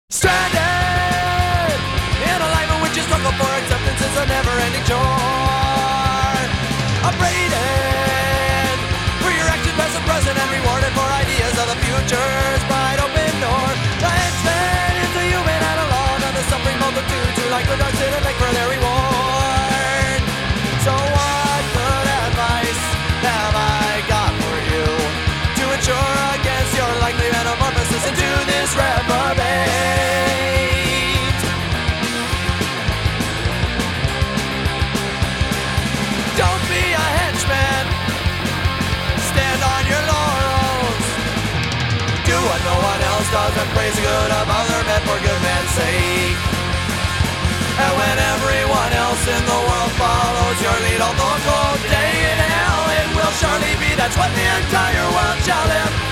Stranded in a life in which you struggle for acceptance is a never-ending chore. Upbraided for your actions, past and present, and rewarded for ideas of the future's wide open door. The henchmen into human and alone, and the suffering multitude who like the dark sit and beg for their reward. So what good advice have I got for you to ensure against your likely metamorphosis into this reprobate? Don't be a henchman, stand on your laurels, do what no one else does and praise the good of other men for good men's sake. And when everyone else in the world follows your lead, although a cold day in hell it will surely be, that's what the entire world shall live